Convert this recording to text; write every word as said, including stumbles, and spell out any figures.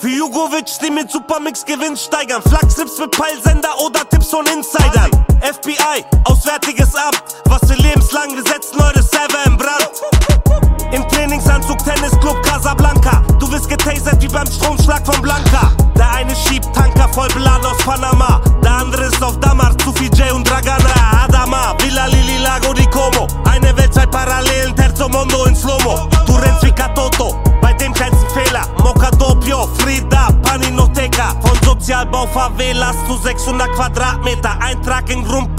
Für Jugovic, die mit Supermix Gewinn steigern. Flachslips mit Peilsender oder Tipps von Insidern. F B I, Auswärtiges Amt. Was für lebenslang, wir setzen eure Server in Brand. Im Trainingsanzug Tennisclub Casablanca. Du wirst getasert wie beim Stromschlag von Blanca. Der eine schiebt Tanker voll beladen aus Panama. Der andere ist auf Damar, zu viel Jay und Dragana. Adama, Villa Lili, Lago di Como. Eine Welt, zwei Parallelen, Terzo Mondo in Slow-Mo. Du rennst wie Katoto, bei dem kleinsten Fehler. Mocha Doppio, Frida, Paninoteca. Von Sozialbau Favelas zu sechshundert Quadratmeter. Eintrag in Grundbuch.